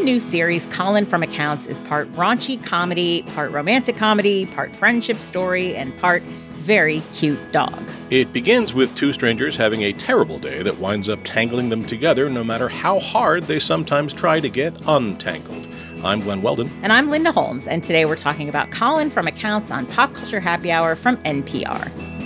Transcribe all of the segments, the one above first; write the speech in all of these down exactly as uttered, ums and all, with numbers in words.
new series, Colin from Accounts, is part raunchy comedy, part romantic comedy, part friendship story, and part very cute dog. It begins with two strangers having a terrible day that winds up tangling them together no matter how hard they sometimes try to get untangled. I'm Glenn Weldon. And I'm Linda Holmes, and today we're talking about Colin from Accounts on Pop Culture Happy Hour from N P R.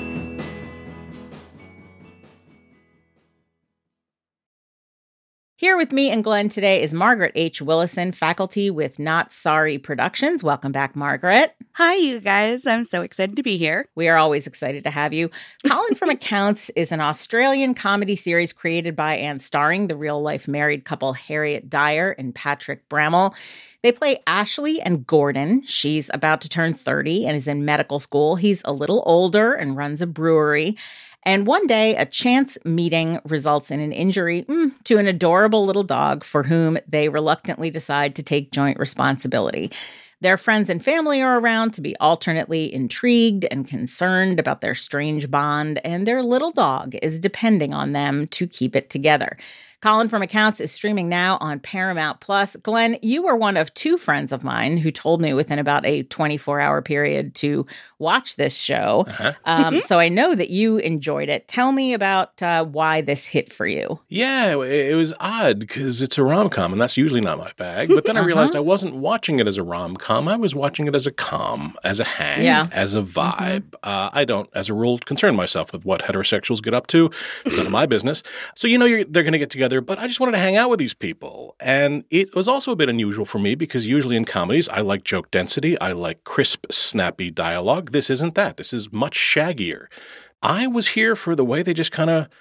Here with me and Glenn today is Margaret H. Willison, faculty with Not Sorry Productions. Welcome back, Margaret. Hi, you guys. I'm so excited to be here. We are always excited to have you. Colin from Accounts is an Australian comedy series created by and starring the real-life married couple Harriet Dyer and Patrick Bramall. They play Ashley and Gordon. She's about to turn thirty and is in medical school. He's a little older and runs a brewery. And one day, a chance meeting results in an injury mm, to an adorable little dog for whom they reluctantly decide to take joint responsibility. Their friends and family are around to be alternately intrigued and concerned about their strange bond, and their little dog is depending on them to keep it together. Colin from Accounts is streaming now on Paramount Plus. Glenn, you were one of two friends of mine who told me within about a twenty-four hour period to watch this show. Uh-huh. Um, so I know that you enjoyed it. Tell me about uh, why this hit for you. Yeah, it was odd because it's a rom-com, and that's usually not my bag. But then uh-huh. I realized I wasn't watching it as a rom-com. I was watching it as a com, as a hang, yeah. as a vibe. Mm-hmm. Uh, I don't, as a rule, concern myself with what heterosexuals get up to. It's none of my business. So you know you're, they're going to get together. But I just wanted to hang out with these people. And it was also a bit unusual for me because usually in comedies, I like joke density. I like crisp, snappy dialogue. This isn't that. This is much shaggier. I was here for the way they just kind of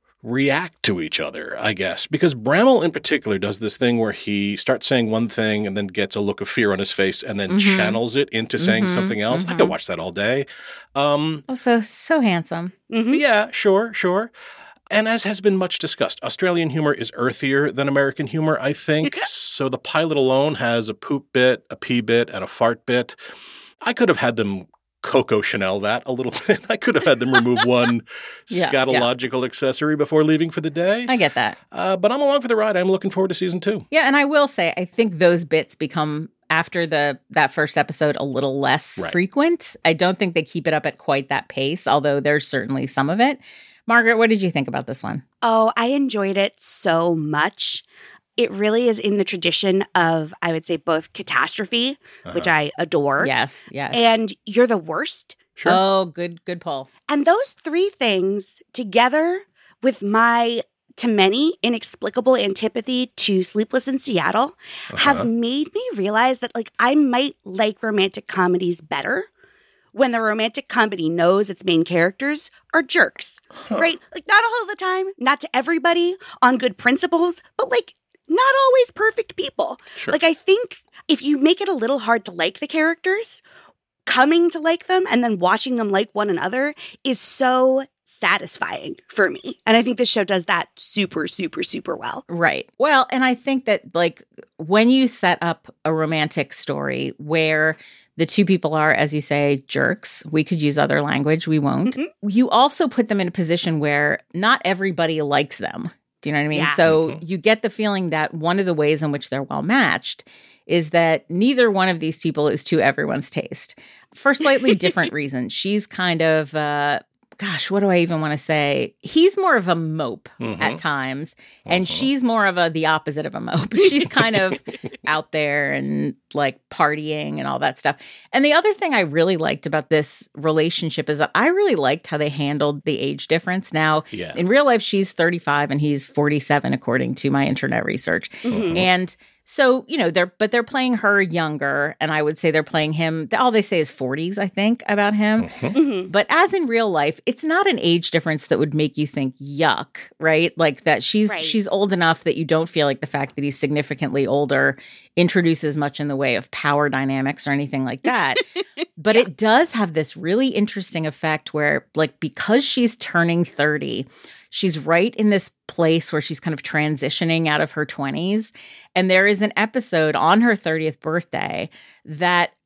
react to each other, I guess. Because Bramall in particular does this thing where he starts saying one thing and then gets a look of fear on his face and then mm-hmm. channels it into saying mm-hmm. something else. Mm-hmm. I could watch that all day. Um, oh, so, so handsome. Mm-hmm. Yeah, sure, sure. And as has been much discussed, Australian humor is earthier than American humor, I think. So the pilot alone has a poop bit, a pee bit, and a fart bit. I could have had them Coco Chanel that a little bit. I could have had them remove one yeah, scatological yeah. accessory before leaving for the day. I get that. Uh, but I'm along for the ride. I'm looking forward to season two. Yeah, and I will say, I think those bits become, after the that first episode, a little less right. frequent. I don't think they keep it up at quite that pace, although there's certainly some of it. Margaret, what did you think about this one? Oh, I enjoyed it so much. It really is in the tradition of, I would say, both Catastrophe, uh-huh. which I adore. Yes, yes. And You're the Worst. Sure. Oh, good, good pull. And those three things together with my, to many, inexplicable antipathy to Sleepless in Seattle uh-huh. have made me realize that, like, I might like romantic comedies better when the romantic comedy knows its main characters are jerks, huh. right? Like, not all the time, not to everybody, on good principles, but, like, not always perfect people. Sure. Like, I think if you make it a little hard to like the characters, coming to like them and then watching them like one another is so satisfying for me. And I think this show does that super, super, super well. Right. Well, and I think that, like, when you set up a romantic story where the two people are, as you say, jerks, we could use other language, we won't. Mm-hmm. You also put them in a position where not everybody likes them. Do you know what I mean? Yeah. So mm-hmm. you get the feeling that one of the ways in which they're well matched is that neither one of these people is to everyone's taste for slightly different reasons. She's kind of, uh, gosh, what do I even want to say? He's more of a mope mm-hmm. at times, and mm-hmm. she's more of a the opposite of a mope. She's kind of out there and like partying and all that stuff. And the other thing I really liked about this relationship is that I really liked how they handled the age difference. Now, yeah. in real life, she's thirty-five and he's forty-seven, according to my internet research. Mm-hmm. And so, you know, they're, but they're playing her younger, and I would say they're playing him, all they say is forties, I think, about him. Mm-hmm. Mm-hmm. But as in real life, it's not an age difference that would make you think, yuck, right? Like that she's right. she's old enough that you don't feel like the fact that he's significantly older introduces much in the way of power dynamics or anything like that. But yeah. it does have this really interesting effect where, like, because she's turning thirty, she's right in this place where she's kind of transitioning out of her twenties. And there is an episode on her thirtieth birthday that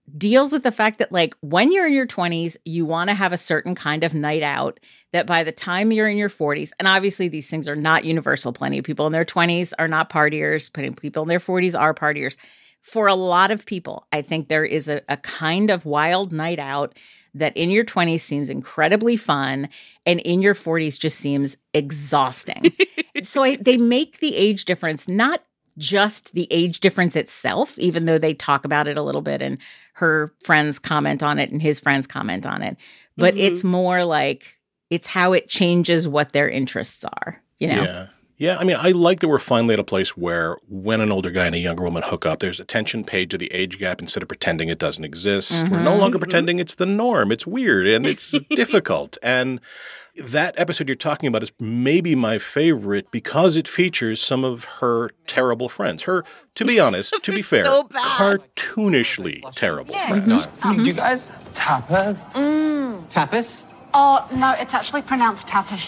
deals with the fact that, like, when you're in your twenties, you want to have a certain kind of night out that by the time you're in your forties, and obviously these things are not universal. Plenty of people in their twenties are not partiers. Plenty of people in their forties are partiers. For a lot of people, I think there is a, a kind of wild night out that in your twenties seems incredibly fun and in your forties just seems exhausting. So I, they make the age difference not just the age difference itself, even though they talk about it a little bit and her friends comment on it and his friends comment on it. But mm-hmm. it's more like it's how it changes what their interests are, you know? Yeah. Yeah, I mean, I like that we're finally at a place where when an older guy and a younger woman hook up, there's attention paid to the age gap instead of pretending it doesn't exist. Mm-hmm. We're no longer mm-hmm. pretending it's the norm. It's weird and it's difficult. And that episode you're talking about is maybe my favorite because it features some of her terrible friends. Her, to be honest, to be fair, so cartoonishly terrible yeah. friends. No. Mm-hmm. Do you guys tapas? Mm. Tapas? Oh, no, it's actually pronounced tapas.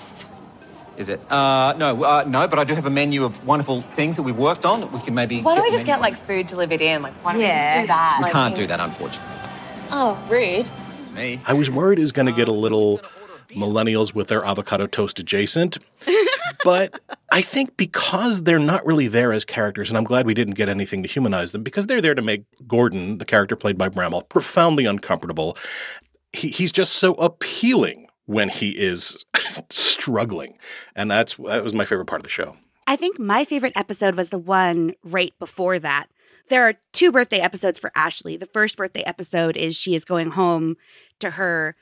Is it? Uh, no, uh, no, but I do have a menu of wonderful things that we worked on that we can maybe Why don't we just menu. get, like, food delivered in? Like, why don't yeah. we just do that? We like, can't do that, unfortunately. Oh, rude. Me. I was worried it was going to get a little millennials with their avocado toast adjacent. But I think because they're not really there as characters, and I'm glad we didn't get anything to humanize them, because they're there to make Gordon, the character played by Bramall, profoundly uncomfortable. He, he's just so appealing when he is struggling. And that's that was my favorite part of the show. I think my favorite episode was the one right before that. There are two birthday episodes for Ashley. The first birthday episode is she is going home to her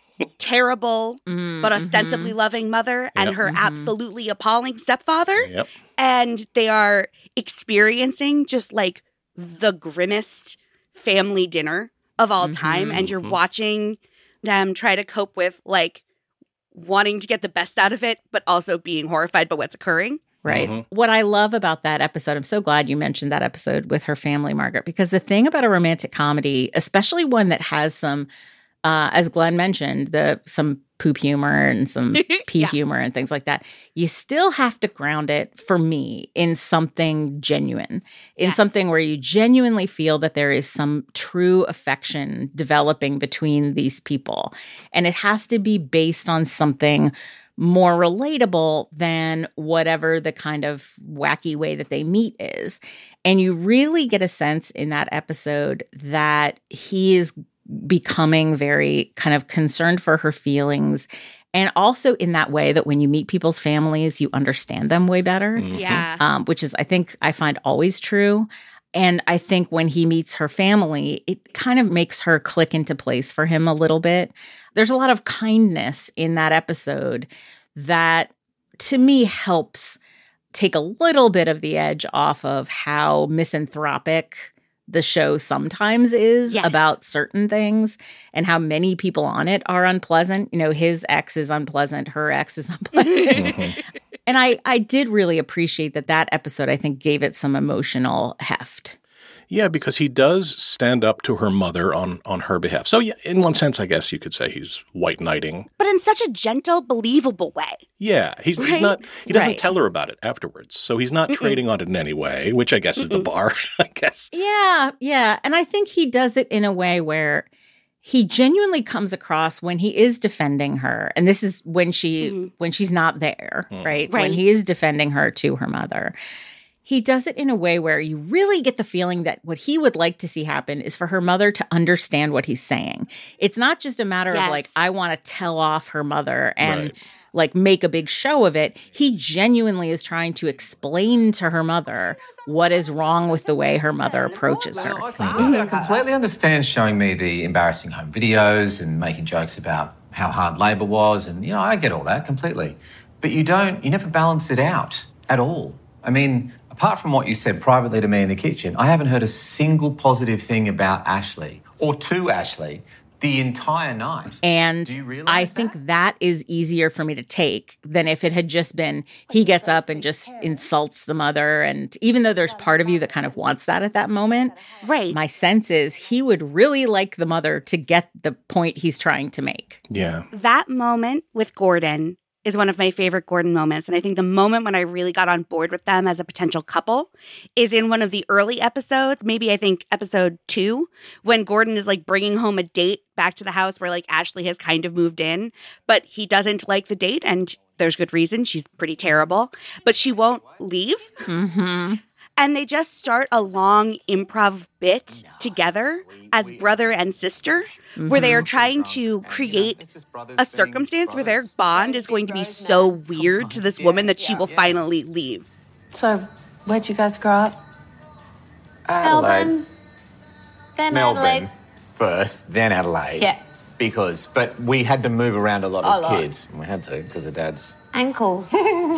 terrible mm, but ostensibly mm-hmm. loving mother and yep. her mm-hmm. absolutely appalling stepfather. Yep. And they are experiencing just like the grimmest family dinner of all mm-hmm. time. And you're mm-hmm. watching them try to cope with like wanting to get the best out of it, but also being horrified by what's occurring. Right. Mm-hmm. What I love about that episode, I'm so glad you mentioned that episode with her family, Margaret, because the thing about a romantic comedy, especially one that has some, uh, as Glenn mentioned, the some poop humor and some pee yeah. humor and things like that, you still have to ground it, for me, in something genuine, in yes. something where you genuinely feel that there is some true affection developing between these people. And it has to be based on something more relatable than whatever the kind of wacky way that they meet is. And you really get a sense in that episode that he is becoming very kind of concerned for her feelings. And also in that way that when you meet people's families, you understand them way better. Mm-hmm. Yeah. Um, which is, I think, I find always true. And I think when he meets her family, it kind of makes her click into place for him a little bit. There's a lot of kindness in that episode that, to me, helps take a little bit of the edge off of how misanthropic the show sometimes is yes. about certain things and how many people on it are unpleasant. You know, his ex is unpleasant, her ex is unpleasant. And I, I did really appreciate that that episode, I think, gave it some emotional heft. Yeah, because he does stand up to her mother on, on her behalf. So yeah, in one sense, I guess you could say he's white knighting. But in such a gentle, believable way. Yeah, he's, right? he's not, he doesn't right. tell her about it afterwards. So he's not Mm-mm. trading on it in any way, which I guess is Mm-mm. the bar, I guess. Yeah, yeah. And I think he does it in a way where he genuinely comes across when he is defending her. And this is when she, mm-hmm. when she's not there, mm. right? right? When he is defending her to her mother. He does it in a way where you really get the feeling that what he would like to see happen is for her mother to understand what he's saying. It's not just a matter yes. of like, I want to tell off her mother and right. like make a big show of it. He genuinely is trying to explain to her mother what is wrong with the way her mother approaches her. I, I completely understand showing me the embarrassing home videos and making jokes about how hard labor was. And, you know, I get all that completely. But you don't, you never balance it out at all. I mean, apart from what you said privately to me in the kitchen, I haven't heard a single positive thing about Ashley or to Ashley the entire night. And I think that? that is easier for me to take than if it had just been he gets up and just insults the mother. And even though there's part of you that kind of wants that at that moment, right? My sense is he would really like the mother to get the point he's trying to make. Yeah. That moment with Gordon is one of my favorite Gordon moments. And I think the moment when I really got on board with them as a potential couple is in one of the early episodes, maybe I think episode two, when Gordon is like bringing home a date back to the house where like Ashley has kind of moved in, but he doesn't like the date. And there's good reason. She's pretty terrible, but she won't leave. Mm-hmm. And they just start a long improv bit together as brother and sister, mm-hmm. where they are trying to create a circumstance where their bond is going to be so weird to this woman that she will finally leave. So, where'd you guys grow up? Adelaide. Melbourne. Then Melbourne Adelaide. first, then Adelaide. Yeah. Because, but we had to move around a lot A as lot. kids. And we had to because of Dad's. Ankles.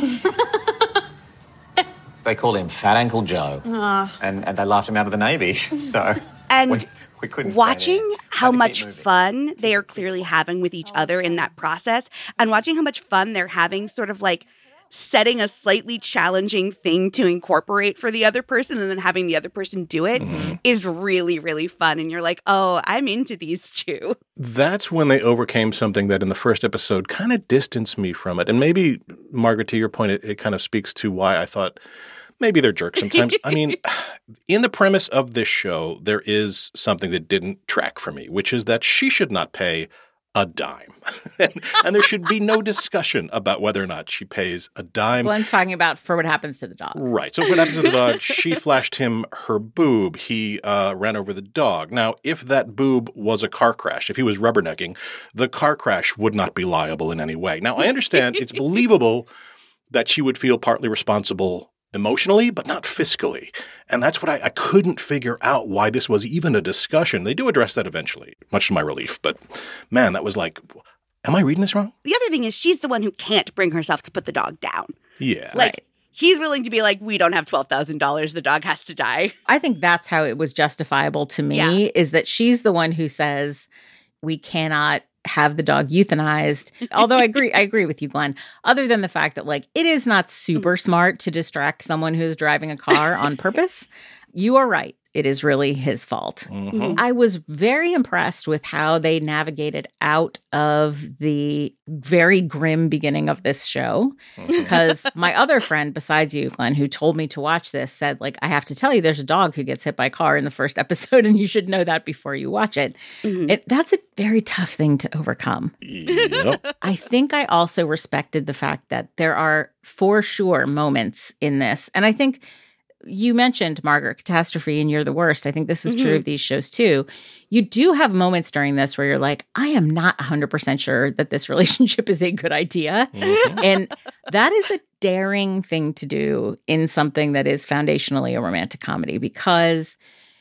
They called him Fat Ankle Joe. Oh. And, and they laughed him out of the Navy. So And we, we couldn't stay watching there. how Had to keep much moving. fun they are clearly having with each other in that process, and watching how much fun they're having sort of like setting a slightly challenging thing to incorporate for the other person and then having the other person do it Mm-hmm. is really, really fun. And you're like, oh, I'm into these two. That's when they overcame something that in the first episode kind of distanced me from it. And maybe, Margaret, to your point, it, it kind of speaks to why I thought maybe they're jerks sometimes. I mean, in the premise of this show, there is something that didn't track for me, which is that she should not pay a dime. and, and there should be no discussion about whether or not she pays a dime. Glenn's talking about for what happens to the dog. Right. So what happens to the dog? She flashed him her boob. He uh, ran over the dog. Now, if that boob was a car crash, if he was rubbernecking, the car crash would not be liable in any way. Now, I understand it's believable that she would feel partly responsible emotionally, but not fiscally. And that's what I, I couldn't figure out why this was even a discussion. They do address that eventually, much to my relief. But man, that was like, am I reading this wrong? The other thing is she's the one who can't bring herself to put the dog down. Yeah. Like, Right. he's willing to be like, we don't have twelve thousand dollars. The dog has to die. I think that's how it was justifiable to me, Yeah. is that she's the one who says we cannot have the dog euthanized. Although I agree, I agree with you, Glenn. Other than the fact that like it is not super smart to distract someone who's driving a car on purpose. You are right. It is really his fault. Mhm. I was very impressed with how they navigated out of the very grim beginning of this show. Because my other friend besides you, Glenn, who told me to watch this, said, like, I have to tell you, there's a dog who gets hit by a car in the first episode, and you should know that before you watch it. Mhm. it that's a very tough thing to overcome. Yep. I think I also respected the fact that there are for sure moments in this. And I think you mentioned, Margaret, Catastrophe and You're the Worst. I think this is true Mhm. of these shows too. You do have moments during this where you're like, I am not one hundred percent sure that this relationship is a good idea. Mhm. And that is a daring thing to do in something that is foundationally a romantic comedy, because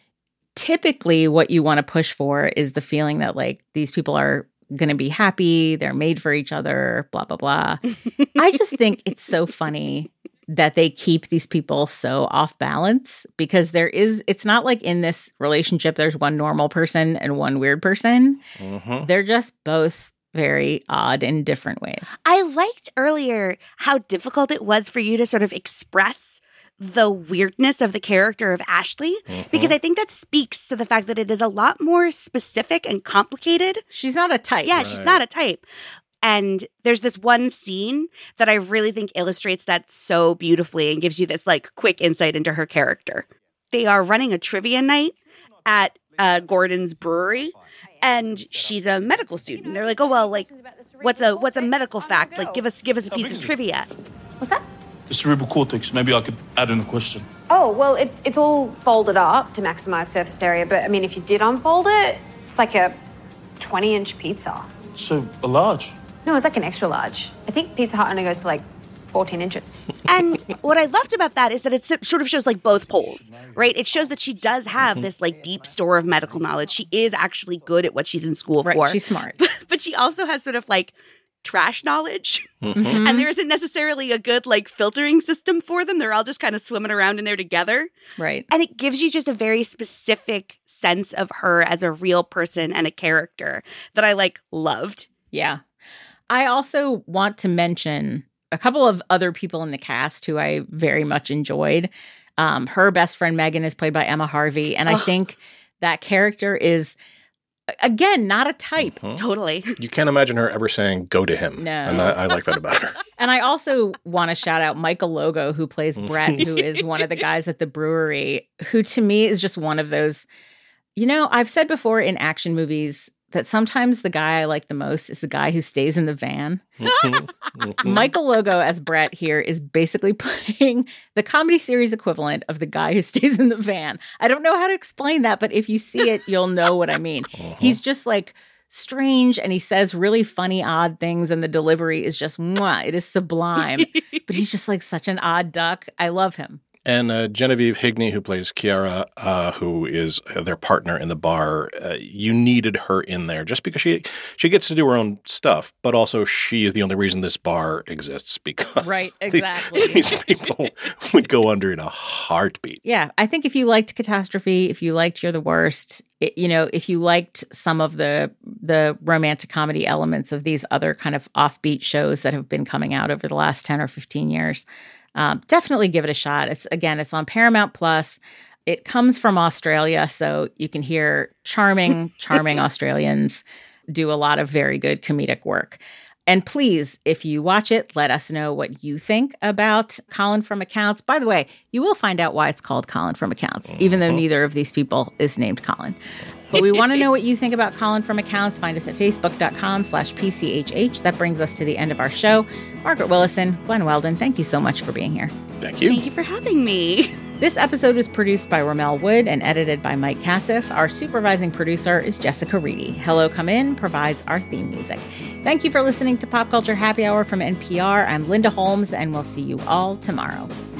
typically what you want to push for is the feeling that like these people are going to be happy, they're made for each other, blah, blah, blah. I just think it's so funny that they keep these people so off balance, because there is, it's not like in this relationship, there's one normal person and one weird person. Mhm. They're just both very odd in different ways. I liked earlier how difficult it was for you to sort of express the weirdness of the character of Ashley, because I think that speaks to the fact that it is a lot more specific and complicated. She's not a type. Yeah, she's Right. not a type. And there's this one scene that I really think illustrates that so beautifully and gives you this like quick insight into her character. They are running a trivia night at uh, Gordon's brewery, and she's a medical student. They're like, "Oh well, like, what's a what's a medical fact? Like, give us give us a piece of trivia." What's that? The cerebral cortex. Maybe I could add in a question. Oh, well, it's it's all folded up to maximize surface area. But I mean, if you did unfold it, it's like a twenty inch pizza. So, a large. No, it's like an extra large. I think Pizza Hut only goes to like fourteen inches. And what I loved about that is that it sort of shows like both poles, right? It shows that she does have this like deep store of medical knowledge. She is actually good at what she's in school Right. for. She's smart. But she also has sort of like trash knowledge. Mhm. And there isn't necessarily a good like filtering system for them. They're all just kind of swimming around in there together. Right. And it gives you just a very specific sense of her as a real person and a character that I like loved. Yeah. I also want to mention a couple of other people in the cast who I very much enjoyed. Um, her best friend, Megan, is played by Emma Harvey. And I Ugh. think that character is Again, not a type. Mhm. Totally. You can't imagine her ever saying, go to him. No. And I, I like that about her. And I also want to shout out Michael Logo, who plays Brett, who is one of the guys at the brewery, who to me is just one of those, you know, I've said before in action movies that sometimes the guy I like the most is the guy who stays in the van. Mhm. Mhm. Michael Logo as Brett here is basically playing the comedy series equivalent of the guy who stays in the van. I don't know how to explain that, but if you see it, you'll know what I mean. Uh-huh. He's just like strange and he says really funny, odd things, and the delivery is just mwah, it is sublime. But he's just like such an odd duck. I love him. And uh, Genevieve Higney, who plays Kiara, uh, who is uh, their partner in the bar, uh, you needed her in there just because she she gets to do her own stuff, but also she is the only reason this bar exists because Right, the- exactly. these people would go under in a heartbeat. Yeah, I think if you liked Catastrophe, if you liked You're the Worst, it, you know, if you liked some of the the romantic comedy elements of these other kind of offbeat shows that have been coming out over the last ten or fifteen years, um, definitely give it a shot. It's again, it's on Paramount Plus. It comes from Australia, so you can hear charming, charming Australians do a lot of very good comedic work. And please, if you watch it, let us know what you think about Colin from Accounts. By the way, you will find out why it's called Colin from Accounts, even though neither of these people is named Colin. But we want to know what you think about Colin from Accounts. Find us at facebook.com slash PCHH. That brings us to the end of our show. Margaret Willison, Glenn Weldon, thank you so much for being here. Thank you. Thank you for having me. This episode was produced by Ramel Wood and edited by Mike Katziff. Our supervising producer is Jessica Reedy. Hello Come In provides our theme music. Thank you for listening to Pop Culture Happy Hour from N P R. I'm Linda Holmes, and we'll see you all tomorrow.